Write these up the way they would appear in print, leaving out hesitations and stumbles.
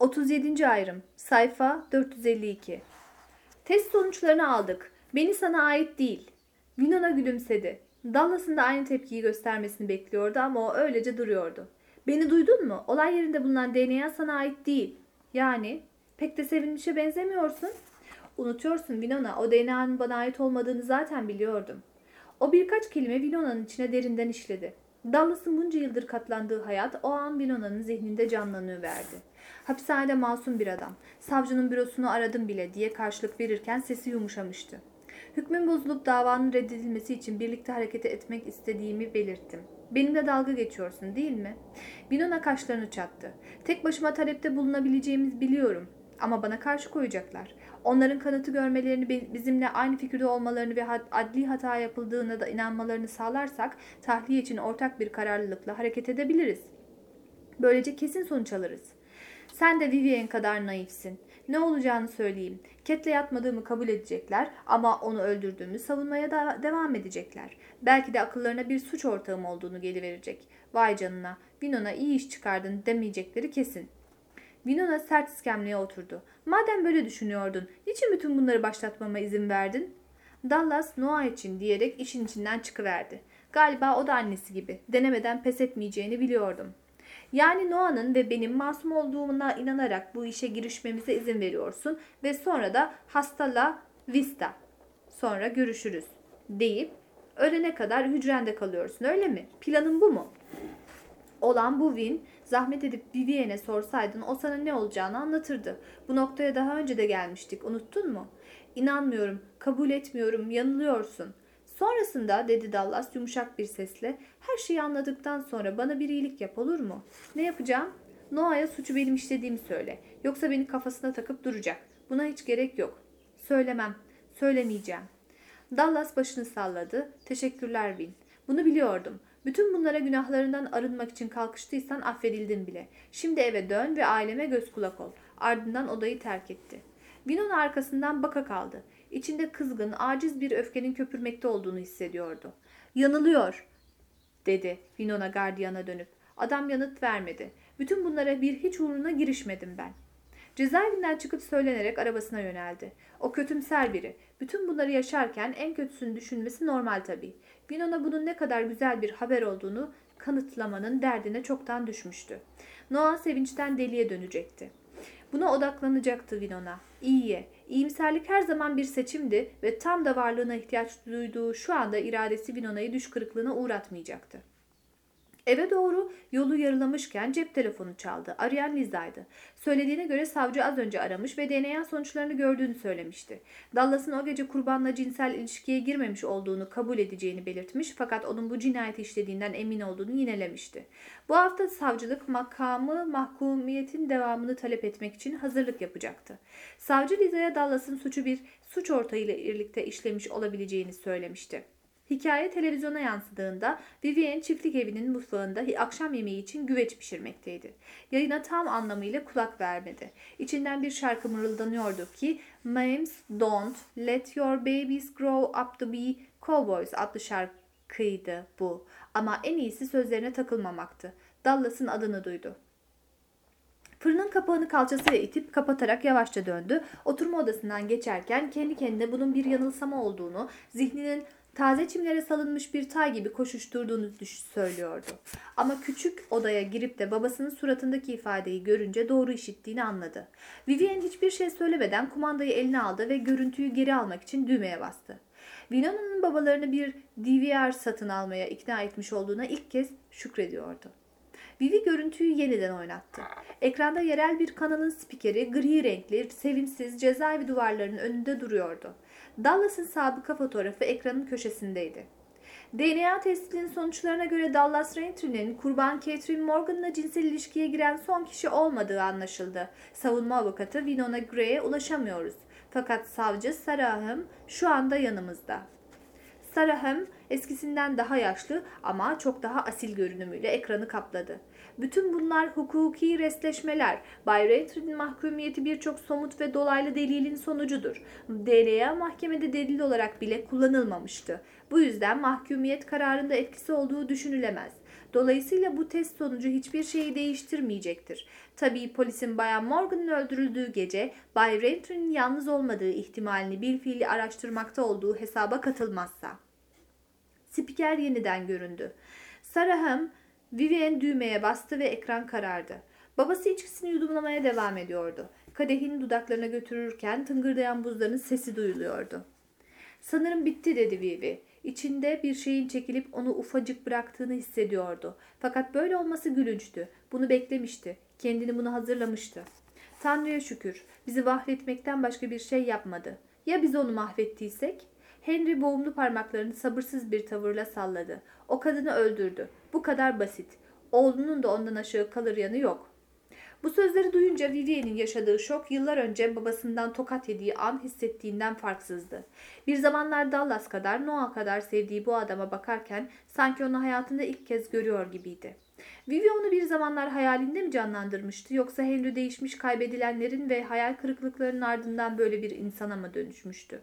37. ayrım. Sayfa 452. Test sonuçlarını aldık. Beni sana ait değil. Winona gülümsedi. Dallas'ın da aynı tepkiyi göstermesini bekliyordu ama o öylece duruyordu. Beni duydun mu? Olay yerinde bulunan DNA sana ait değil. Yani pek de sevinmişe benzemiyorsun. Unutuyorsun Winona, o DNA'nın bana ait olmadığını zaten biliyordum. O birkaç kelime Winona'nın içine derinden işledi. Dallas'ın bunca yıldır katlandığı hayat o an Winona'nın zihninde canlanıverdi. Hapishanede masum bir adam. Savcının bürosunu aradım bile diye karşılık verirken sesi yumuşamıştı. Hükmün bozulup davanın reddedilmesi için birlikte hareket etmek istediğimi belirttim. Benimle dalga geçiyorsun değil mi? Winona kaşlarını çattı. Tek başıma talepte bulunabileceğimizi biliyorum. Ama bana karşı koyacaklar. Onların kanıtı görmelerini, bizimle aynı fikirde olmalarını ve adli hata yapıldığına da inanmalarını sağlarsak tahliye için ortak bir kararlılıkla hareket edebiliriz. Böylece kesin sonuç alırız. Sen de Vivian kadar naifsin. Ne olacağını söyleyeyim. Cat'le yatmadığımı kabul edecekler ama onu öldürdüğümü savunmaya da devam edecekler. Belki de akıllarına bir suç ortağım olduğunu geliverecek. Vay canına, Winona iyi iş çıkardın demeyecekleri kesin. Winona sert iskemleye oturdu. Madem böyle düşünüyordun, niçin bütün bunları başlatmama izin verdin? Dallas, Noah için diyerek işin içinden çıkıverdi. Galiba o da annesi gibi. Denemeden pes etmeyeceğini biliyordum. Yani Noah'nın ve benim masum olduğuna inanarak bu işe girişmemize izin veriyorsun ve sonra da hasta la vista, sonra görüşürüz deyip ölene kadar hücrende kalıyorsun, öyle mi? Planın bu mu? Olan bu Win, zahmet edip Vivienne'e sorsaydın o sana ne olacağını anlatırdı. Bu noktaya daha önce de gelmiştik, unuttun mu? İnanmıyorum, kabul etmiyorum, yanılıyorsun. Sonrasında dedi Dallas yumuşak bir sesle, her şeyi anladıktan sonra bana bir iyilik yap, olur mu? Ne yapacağım? Noah'ya suçu benim işlediğimi söyle. Yoksa beni kafasına takıp duracak. Buna hiç gerek yok. Söylemem, söylemeyeceğim. Dallas başını salladı. Teşekkürler Win. Bunu biliyordum. Bütün bunlara günahlarından arınmak için kalkıştıysan affedildin bile. Şimdi eve dön ve aileme göz kulak ol. Ardından odayı terk etti. Winona arkasından baka kaldı. İçinde kızgın, aciz bir öfkenin köpürmekte olduğunu hissediyordu. Yanılıyor, dedi Winona gardiyana dönüp. Adam yanıt vermedi. Bütün bunlara bir hiç uğruna girişmedim ben. Cezaevinden çıkıp söylenerek arabasına yöneldi. O kötümser biri. Bütün bunları yaşarken en kötüsünü düşünmesi normal tabii. Winona bunun ne kadar güzel bir haber olduğunu kanıtlamanın derdine çoktan düşmüştü. Noah sevinçten deliye dönecekti. Buna odaklanacaktı Winona. İyiye. İyimserlik her zaman bir seçimdi ve tam da varlığına ihtiyaç duyduğu şu anda iradesi Winona'yı düş kırıklığına uğratmayacaktı. Eve doğru yolu yarılamışken cep telefonu çaldı. Arayan Liza'ydı. Söylediğine göre savcı az önce aramış ve DNA sonuçlarını gördüğünü söylemişti. Dallas'ın o gece kurbanla cinsel ilişkiye girmemiş olduğunu kabul edeceğini belirtmiş fakat onun bu cinayeti işlediğinden emin olduğunu yinelemişti. Bu hafta savcılık makamı mahkumiyetin devamını talep etmek için hazırlık yapacaktı. Savcı Liza'ya Dallas'ın suçu bir suç ortağıyla birlikte işlemiş olabileceğini söylemişti. Hikaye televizyona yansıdığında Vivienne çiftlik evinin mutfağında akşam yemeği için güveç pişirmekteydi. Yayına tam anlamıyla kulak vermedi. İçinden bir şarkı mırıldanıyordu ki Mames Don't Let Your Babies Grow Up To Be Cowboys adlı şarkıydı bu. Ama en iyisi sözlerine takılmamaktı. Dallas'ın adını duydu. Fırının kapağını kalçasıyla itip kapatarak yavaşça döndü. Oturma odasından geçerken kendi kendine bunun bir yanılsama olduğunu, zihninin taze çimlere salınmış bir tay gibi koşuşturduğunu söylüyordu. Ama küçük odaya girip de babasının suratındaki ifadeyi görünce doğru işittiğini anladı. Vivienne hiçbir şey söylemeden kumandayı eline aldı ve görüntüyü geri almak için düğmeye bastı. Winona'nın babalarını bir DVR satın almaya ikna etmiş olduğuna ilk kez şükrediyordu. Vivi görüntüyü yeniden oynattı. Ekranda yerel bir kanalın spikeri gri renkli, sevimsiz cezaevi duvarlarının önünde duruyordu. Dallas'ın sabıka fotoğrafı ekranın köşesindeydi. DNA testinin sonuçlarına göre Dallas Raintrey'nin kurban Catherine Morgan'la cinsel ilişkiye giren son kişi olmadığı anlaşıldı. Savunma avukatı Winona Gray'e ulaşamıyoruz. Fakat savcı Sarah'ım şu anda yanımızda. Sarah'ım eskisinden daha yaşlı ama çok daha asil görünümüyle ekranı kapladı. Bütün bunlar hukuki restleşmeler. Bay Raintrey'nin mahkumiyeti birçok somut ve dolaylı delilin sonucudur. DNA mahkemede delil olarak bile kullanılmamıştı. Bu yüzden mahkumiyet kararında etkisi olduğu düşünülemez. Dolayısıyla bu test sonucu hiçbir şeyi değiştirmeyecektir. Tabii polisin Bayan Morgan'ın öldürüldüğü gece Bay Renfrew'nin yalnız olmadığı ihtimalini bilfiili araştırmakta olduğu hesaba katılmazsa. Spiker yeniden göründü. Sarah'ım, Vivian düğmeye bastı ve ekran karardı. Babası içkisini yudumlamaya devam ediyordu. Kadehini dudaklarına götürürken tıngırdayan buzların sesi duyuluyordu. Sanırım bitti dedi Vivi. İçinde bir şeyin çekilip onu ufacık bıraktığını hissediyordu. Fakat böyle olması gülünçtü. Bunu beklemişti. Kendini buna hazırlamıştı. Tanrı'ya şükür. Bizi mahvetmekten başka bir şey yapmadı. Ya biz onu mahvettiysek? Henry boğumlu parmaklarını sabırsız bir tavırla salladı. O kadını öldürdü. Bu kadar basit. Oğlunun da ondan aşağı kalır yanı yok. Bu sözleri duyunca Vivienne'in yaşadığı şok yıllar önce babasından tokat yediği an hissettiğinden farksızdı. Bir zamanlar Dallas kadar, Noah kadar sevdiği bu adama bakarken sanki onu hayatında ilk kez görüyor gibiydi. Vivi onu bir zamanlar hayalinde mi canlandırmıştı yoksa Henry değişmiş, kaybedilenlerin ve hayal kırıklıklarının ardından böyle bir insana mı dönüşmüştü?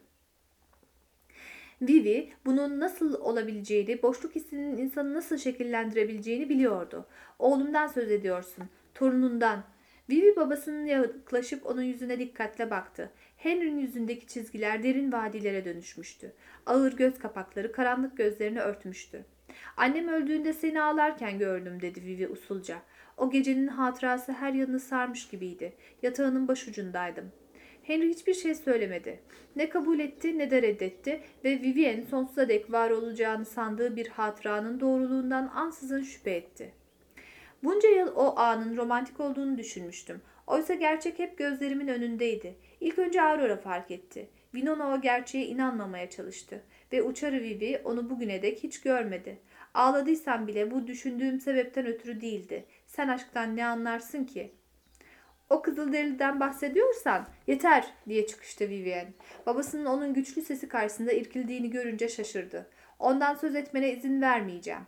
Vivi bunun nasıl olabileceğini, boşluk hissinin insanı nasıl şekillendirebileceğini biliyordu. Oğlumdan söz ediyorsun, torunundan. Vivi babasının yaklaşıp onun yüzüne dikkatle baktı. Henry'nin yüzündeki çizgiler derin vadilere dönüşmüştü. Ağır göz kapakları karanlık gözlerini örtmüştü. Annem öldüğünde seni ağlarken gördüm dedi Vivi usulca. O gecenin hatırası her yanını sarmış gibiydi. Yatağının başucundaydım. Henry hiçbir şey söylemedi. Ne kabul etti ne de reddetti ve Vivienne sonsuza dek var olacağını sandığı bir hatıranın doğruluğundan ansızın şüphe etti. Bunca yıl o anın romantik olduğunu düşünmüştüm. Oysa gerçek hep gözlerimin önündeydi. İlk önce Aurora fark etti. Winona o gerçeğe inanmamaya çalıştı. Ve uçarı Vivi onu bugüne dek hiç görmedi. Ağladıysam bile bu düşündüğüm sebepten ötürü değildi. Sen aşktan ne anlarsın ki? O Kızılderili'den bahsediyorsan yeter diye çıkıştı Vivienne. Babasının onun güçlü sesi karşısında irkildiğini görünce şaşırdı. Ondan söz etmene izin vermeyeceğim.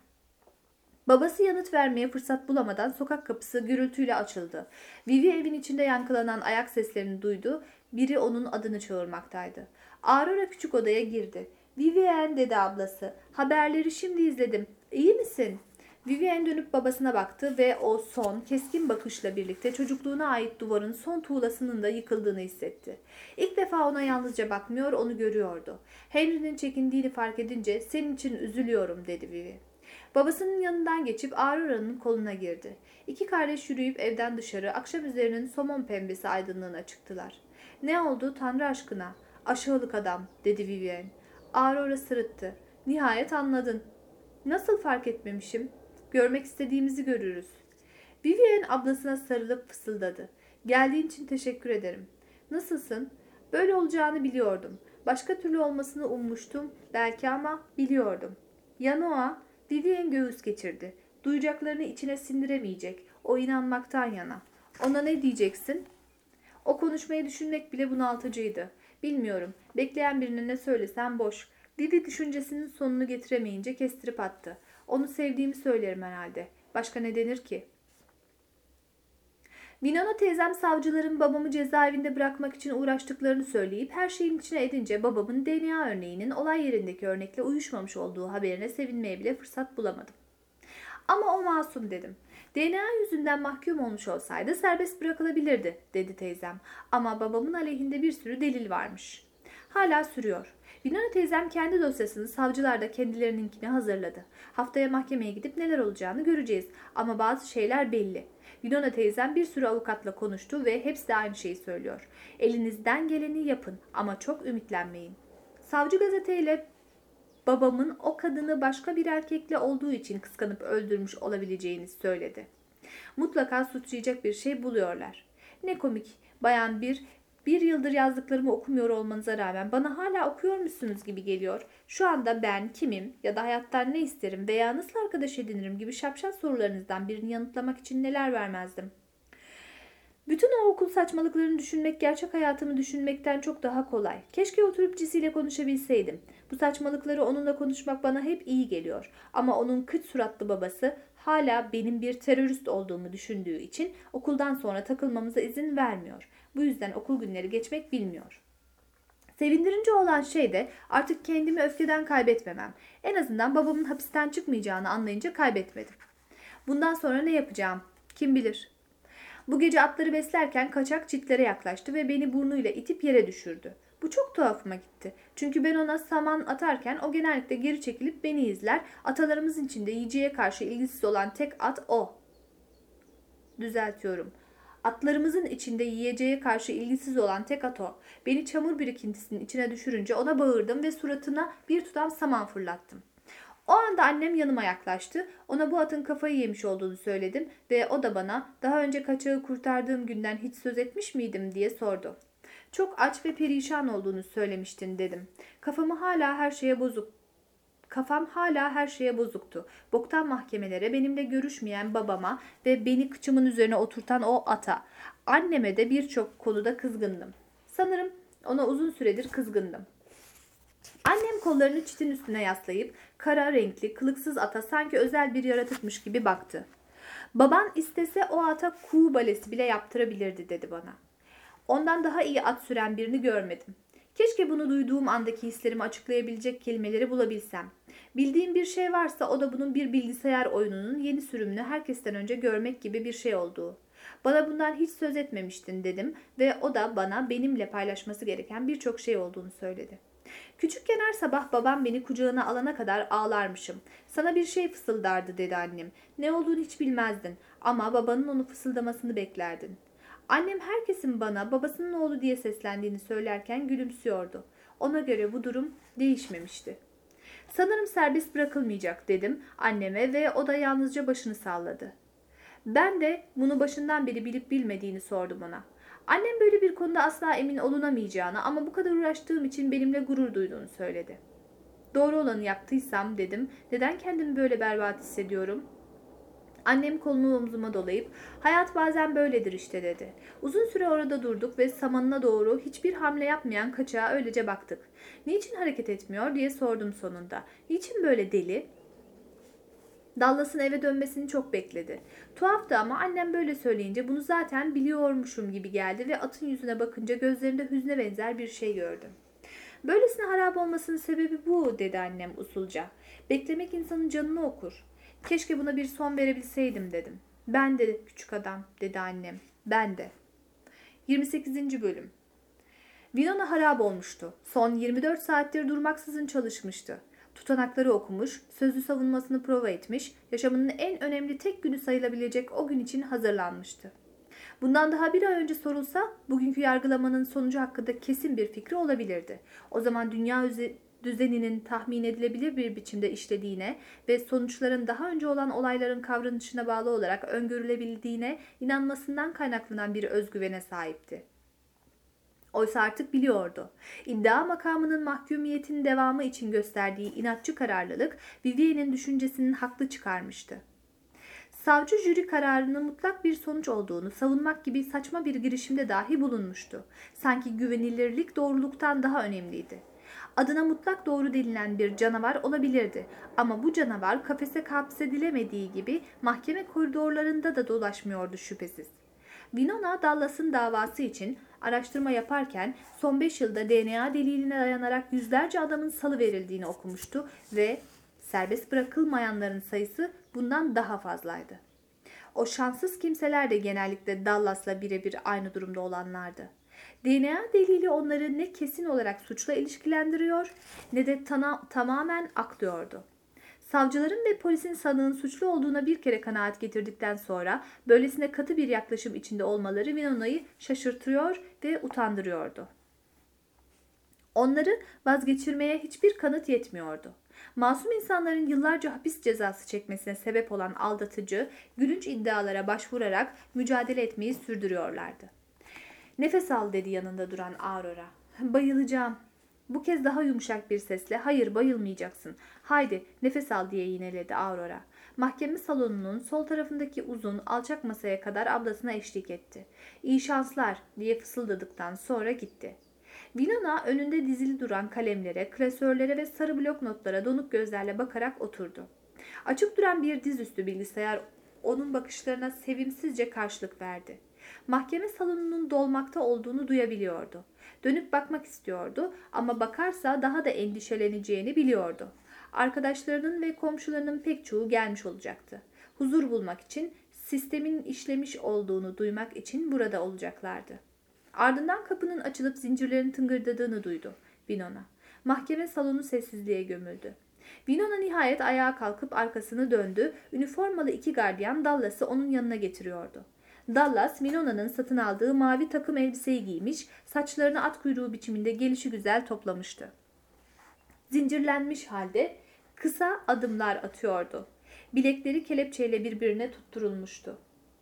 Babası yanıt vermeye fırsat bulamadan sokak kapısı gürültüyle açıldı. Vivi evin içinde yankılanan ayak seslerini duydu. Biri onun adını çağırmaktaydı. Aurora küçük odaya girdi. Vivienne dedi ablası. Haberleri şimdi izledim. İyi misin? Vivienne dönüp babasına baktı ve o son, keskin bakışla birlikte çocukluğuna ait duvarın son tuğlasının da yıkıldığını hissetti. İlk defa ona yalnızca bakmıyor, onu görüyordu. Henry'nin çekindiğini fark edince senin için üzülüyorum dedi Vivi. Babasının yanından geçip Aurora'nın koluna girdi. İki kardeş yürüyüp evden dışarı akşam üzerinin somon pembesi aydınlığına çıktılar. Ne oldu Tanrı aşkına? Aşağılık adam dedi Vivienne. Aurora sırıttı. Nihayet anladın. Nasıl fark etmemişim? Görmek istediğimizi görürüz. Vivienne ablasına sarılıp fısıldadı. Geldiğin için teşekkür ederim. Nasılsın? Böyle olacağını biliyordum. Başka türlü olmasını ummuştum belki ama biliyordum. Ya Noah? Vivienne göğüs geçirdi. Duyacaklarını içine sindiremeyecek. O inanmaktan yana. Ona ne diyeceksin? O konuşmayı düşünmek bile bunaltıcıydı. Bilmiyorum. Bekleyen birine ne söylesem boş. Vivi düşüncesinin sonunu getiremeyince kestirip attı. Onu sevdiğimi söylerim herhalde. Başka ne denir ki? Winona teyzem savcıların babamı cezaevinde bırakmak için uğraştıklarını söyleyip her şeyin içine edince babamın DNA örneğinin olay yerindeki örnekle uyuşmamış olduğu haberine sevinmeye bile fırsat bulamadım. Ama o masum dedim. DNA yüzünden mahkum olmuş olsaydı serbest bırakılabilirdi dedi teyzem. Ama babamın aleyhinde bir sürü delil varmış. Hala sürüyor. Winona teyzem kendi dosyasını savcılar da kendilerininkini hazırladı. Haftaya mahkemeye gidip neler olacağını göreceğiz. Ama bazı şeyler belli. Winona teyzem bir sürü avukatla konuştu ve hepsi de aynı şeyi söylüyor. Elinizden geleni yapın ama çok ümitlenmeyin. Savcı gazeteyle babamın o kadını başka bir erkekle olduğu için kıskanıp öldürmüş olabileceğini söyledi. Mutlaka suçlayacak bir şey buluyorlar. Ne komik, bayan bir yıldır yazdıklarımı okumuyor olmanıza rağmen bana hala okuyor musunuz gibi geliyor. Şu anda ben kimim ya da hayattan ne isterim veya nasıl arkadaş edinirim gibi şapşal sorularınızdan birini yanıtlamak için neler vermezdim. Bütün o okul saçmalıklarını düşünmek gerçek hayatımı düşünmekten çok daha kolay. Keşke oturup Cisie'yle konuşabilseydim. Bu saçmalıkları onunla konuşmak bana hep iyi geliyor. Ama onun kıt suratlı babası hala benim bir terörist olduğumu düşündüğü için okuldan sonra takılmamıza izin vermiyor. Bu yüzden okul günleri geçmek bilmiyor. Sevindirici olan şey de artık kendimi öfkeden kaybetmemem. En azından babamın hapisten çıkmayacağını anlayınca kaybetmedim. Bundan sonra ne yapacağım? Kim bilir? Bu gece atları beslerken kaçak çitlere yaklaştı ve beni burnuyla itip yere düşürdü. Bu çok tuhafıma gitti. Çünkü ben ona saman atarken o genellikle geri çekilip beni izler. Atalarımızın içinde yiyeceğe karşı ilgisiz olan tek at o. Düzeltiyorum. Atlarımızın içinde yiyeceğe karşı ilgisiz olan tek at o. Beni çamur birikintisinin içine düşürünce ona bağırdım ve suratına bir tutam saman fırlattım. O anda annem yanıma yaklaştı. Ona bu atın kafayı yemiş olduğunu söyledim ve o da bana daha önce kaçağı kurtardığım günden hiç söz etmiş miydim diye sordu. Çok aç ve perişan olduğunu söylemiştin dedim. Kafam hala her şeye bozuktu. Boktan mahkemelere, benimle görüşmeyen babama ve beni kıçımın üzerine oturtan o ata. Anneme de birçok konuda kızgındım. Sanırım ona uzun süredir kızgındım. Annem kollarını çitin üstüne yaslayıp kara renkli, kılıksız ata sanki özel bir yaratıkmış gibi baktı. Baban istese o ata kuğu balesi bile yaptırabilirdi dedi bana. Ondan daha iyi at süren birini görmedim. Keşke bunu duyduğum andaki hislerimi açıklayabilecek kelimeleri bulabilsem. Bildiğim bir şey varsa o da bunun bir bilgisayar oyununun yeni sürümünü herkesten önce görmek gibi bir şey olduğu. Bana bundan hiç söz etmemiştin dedim ve o da bana benimle paylaşması gereken birçok şey olduğunu söyledi. Küçükken her sabah babam beni kucağına alana kadar ağlarmışım. Sana bir şey fısıldardı dedi annem. Ne olduğunu hiç bilmezdin ama babanın onu fısıldamasını beklerdin. Annem herkesin bana babasının oğlu diye seslendiğini söylerken gülümsüyordu. Ona göre bu durum değişmemişti. Sanırım serbest bırakılmayacak dedim anneme ve o da yalnızca başını salladı. Ben de bunu başından beri bilip bilmediğini sordum ona. Annem böyle bir konuda asla emin olunamayacağını ama bu kadar uğraştığım için benimle gurur duyduğunu söyledi. Doğru olanı yaptıysam dedim. Neden kendimi böyle berbat hissediyorum? Annem kolunu omzuma dolayıp hayat bazen böyledir işte dedi. Uzun süre orada durduk ve samanına doğru hiçbir hamle yapmayan kaçağa öylece baktık. Niçin hareket etmiyor diye sordum sonunda. Niçin böyle deli? Dallas'ın eve dönmesini çok bekledi. Tuhaftı ama annem böyle söyleyince bunu zaten biliyormuşum gibi geldi ve atın yüzüne bakınca gözlerinde hüzne benzer bir şey gördüm. Böylesine harap olmasının sebebi bu dedi annem usulca. Beklemek insanın canını okur. Keşke buna bir son verebilseydim dedim. Ben de küçük adam dedi annem. Ben de. 28. bölüm. Winona harap olmuştu. Son 24 saattir durmaksızın çalışmıştı. Tutanakları okumuş, sözlü savunmasını prova etmiş, yaşamının en önemli tek günü sayılabilecek o gün için hazırlanmıştı. Bundan daha bir ay önce sorulsa, bugünkü yargılamanın sonucu hakkında kesin bir fikri olabilirdi. O zaman dünya düzeninin tahmin edilebilir bir biçimde işlediğine ve sonuçların daha önce olan olayların kavranışına bağlı olarak öngörülebildiğine inanmasından kaynaklanan bir özgüvene sahipti. Oysa artık biliyordu. İddia makamının mahkumiyetinin devamı için gösterdiği inatçı kararlılık Vivienne'in düşüncesinin haklı çıkarmıştı. Savcı jüri kararının mutlak bir sonuç olduğunu savunmak gibi saçma bir girişimde dahi bulunmuştu. Sanki güvenilirlik doğruluktan daha önemliydi. Adına mutlak doğru denilen bir canavar olabilirdi ama bu canavar kafese hapsedilemediği gibi mahkeme koridorlarında da dolaşmıyordu şüphesiz. Winona Dallas'ın davası için araştırma yaparken son 5 yılda DNA deliline dayanarak yüzlerce adamın salıverildiğini okumuştu ve serbest bırakılmayanların sayısı bundan daha fazlaydı. O şanssız kimseler de genellikle Dallas'la birebir aynı durumda olanlardı. DNA delili onları ne kesin olarak suçla ilişkilendiriyor ne de tamamen aklıyordu. Savcıların ve polisin sanığın suçlu olduğuna bir kere kanaat getirdikten sonra böylesine katı bir yaklaşım içinde olmaları Winona'yı şaşırtıyor ve utandırıyordu. Onları vazgeçirmeye hiçbir kanıt yetmiyordu. Masum insanların yıllarca hapis cezası çekmesine sebep olan aldatıcı, gülünç iddialara başvurarak mücadele etmeyi sürdürüyorlardı. Nefes al dedi yanında duran Aurora. Bayılacağım. Bu kez daha yumuşak bir sesle hayır bayılmayacaksın. Haydi nefes al diye yineledi Aurora. Mahkeme salonunun sol tarafındaki uzun alçak masaya kadar ablasına eşlik etti. İyi şanslar diye fısıldadıktan sonra gitti. Winona önünde dizili duran kalemlere, klasörlere ve sarı blok notlara donuk gözlerle bakarak oturdu. Açık duran bir dizüstü bilgisayar onun bakışlarına sevimsizce karşılık verdi. Mahkeme salonunun dolmakta olduğunu duyabiliyordu. Dönüp bakmak istiyordu ama bakarsa daha da endişeleneceğini biliyordu. Arkadaşlarının ve komşularının pek çoğu gelmiş olacaktı. Huzur bulmak için, sistemin işlemiş olduğunu duymak için burada olacaklardı. Ardından kapının açılıp zincirlerin tıngırdadığını duydu Winona. Mahkeme salonu sessizliğe gömüldü. Winona nihayet ayağa kalkıp arkasını döndü. Üniformalı 2 gardiyan Dallas'ı onun yanına getiriyordu. Dallas, Winona'nın satın aldığı mavi takım elbiseyi giymiş, saçlarını at kuyruğu biçiminde gelişigüzel toplamıştı. Zincirlenmiş halde kısa adımlar atıyordu. Bilekleri kelepçeyle birbirine tutturulmuştu.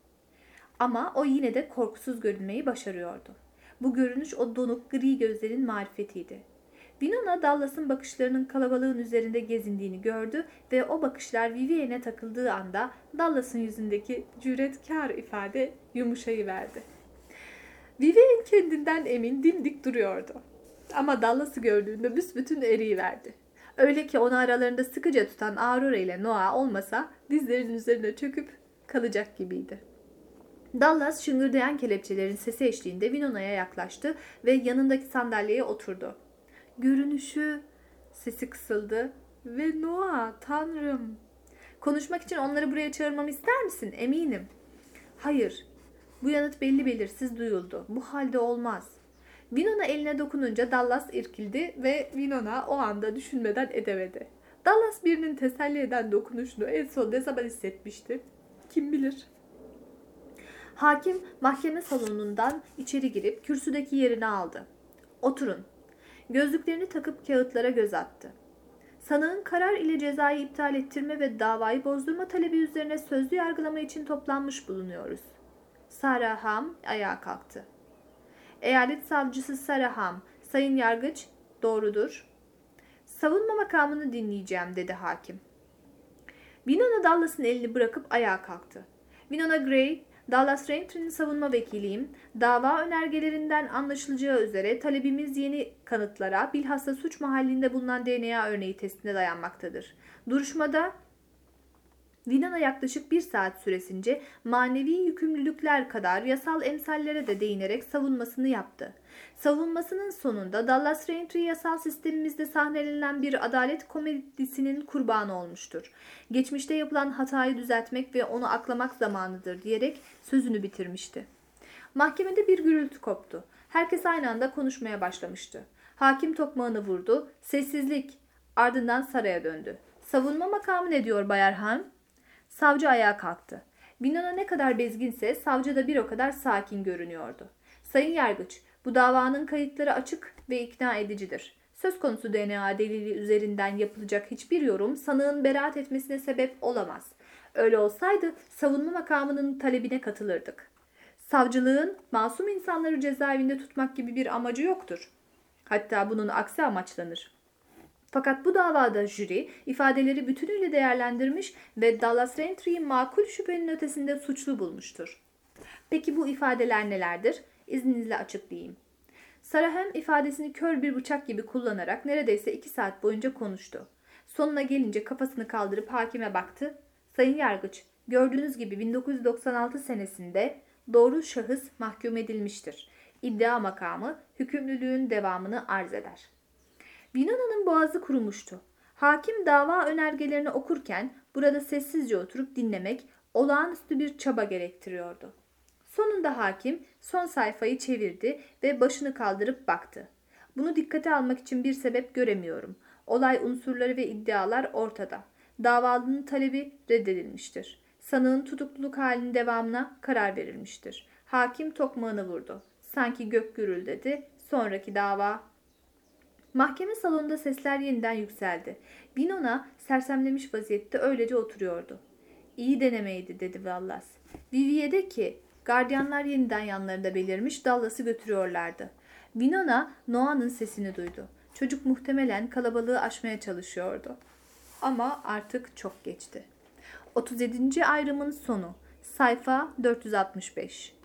Ama o yine de korkusuz görünmeyi başarıyordu. Bu görünüş o donuk gri gözlerin marifetiydi. Winona Dallas'ın bakışlarının kalabalığın üzerinde gezindiğini gördü ve o bakışlar Vivienne'e takıldığı anda Dallas'ın yüzündeki cüretkar ifade yumuşayıverdi. Vivienne kendinden emin dimdik duruyordu. Ama Dallas'ı gördüğünde büsbütün eriyiverdi. Öyle ki onu aralarında sıkıca tutan Aurora ile Noah olmasa dizlerinin üzerine çöküp kalacak gibiydi. Dallas şıngırdayan kelepçelerin sesi eşliğinde Winona'ya yaklaştı ve yanındaki sandalyeye oturdu. Görünüşü, sesi kısıldı ve Noah, tanrım. Konuşmak için onları buraya çağırmamı ister misin? Eminim. Hayır. Bu yanıt belli belirsiz duyuldu. Bu halde olmaz. Winona eline dokununca Dallas irkildi ve Winona o anda düşünmeden edemedi. Dallas birinin teselli eden dokunuşunu en son ne zaman hissetmişti? Kim bilir? Hakim mahkeme salonundan içeri girip kürsüdeki yerini aldı. Oturun. Gözlüklerini takıp kağıtlara göz attı. Sanığın karar ile cezayı iptal ettirme ve davayı bozdurma talebi üzerine sözlü yargılama için toplanmış bulunuyoruz. Sarah Ham ayağa kalktı. Eyalet savcısı Sarah Ham, sayın yargıç, doğrudur. Savunma makamını dinleyeceğim, dedi hakim. Winona Dallas'ın elini bırakıp ayağa kalktı. Winona Gray, Dallas Raintree savunma vekiliyim. Dava önergelerinden anlaşılacağı üzere talebimiz yeni kanıtlara, bilhassa suç mahallinde bulunan DNA örneği testine dayanmaktadır. Duruşmada Winona yaklaşık 1 saat süresince manevi yükümlülükler kadar yasal emsallere de değinerek savunmasını yaptı. Savunmasının sonunda Dallas Raintree yasal sistemimizde sahnelenen bir adalet komedisinin kurbanı olmuştur. Geçmişte yapılan hatayı düzeltmek ve onu aklamak zamanıdır diyerek sözünü bitirmişti. Mahkemede bir gürültü koptu. Herkes aynı anda konuşmaya başlamıştı. Hakim tokmağını vurdu. Sessizlik. Ardından saraya döndü. Savunma makamı ne diyor Bay Erhan? Savcı ayağa kalktı. Winona ne kadar bezginse savcı da bir o kadar sakin görünüyordu. Sayın yargıç, bu davanın kayıtları açık ve ikna edicidir. Söz konusu DNA delili üzerinden yapılacak hiçbir yorum sanığın beraat etmesine sebep olamaz. Öyle olsaydı savunma makamının talebine katılırdık. Savcılığın masum insanları cezaevinde tutmak gibi bir amacı yoktur. Hatta bunun aksi amaçlanır. Fakat bu davada jüri ifadeleri bütünüyle değerlendirmiş ve Dallas Raintree'yi makul şüphenin ötesinde suçlu bulmuştur. Peki bu ifadeler nelerdir? İzninizle açıklayayım. Sarah Ham ifadesini kör bir bıçak gibi kullanarak neredeyse 2 saat boyunca konuştu. Sonuna gelince kafasını kaldırıp hakime baktı. Sayın yargıç, gördüğünüz gibi 1996 senesinde doğru şahıs mahkum edilmiştir. İddia makamı hükümlülüğün devamını arz eder. Winona'nın boğazı kurumuştu. Hakim dava önergelerini okurken burada sessizce oturup dinlemek olağanüstü bir çaba gerektiriyordu. Sonunda hakim son sayfayı çevirdi ve başını kaldırıp baktı. Bunu dikkate almak için bir sebep göremiyorum. Olay unsurları ve iddialar ortada. Davalının talebi reddedilmiştir. Sanığın tutukluluk halinin devamına karar verilmiştir. Hakim tokmağını vurdu. Sanki gök gürüldedi. Sonraki dava. Mahkeme salonunda sesler yeniden yükseldi. Winona sersemlemiş vaziyette öylece oturuyordu. İyi denemeydi, dedi Dallas. Vivienne'de ki gardiyanlar yeniden yanlarında belirmiş, Dallas'ı götürüyorlardı. Winona Noah'nın sesini duydu. Çocuk muhtemelen kalabalığı aşmaya çalışıyordu. Ama artık çok geçti. 37. ayrımın sonu. Sayfa 465.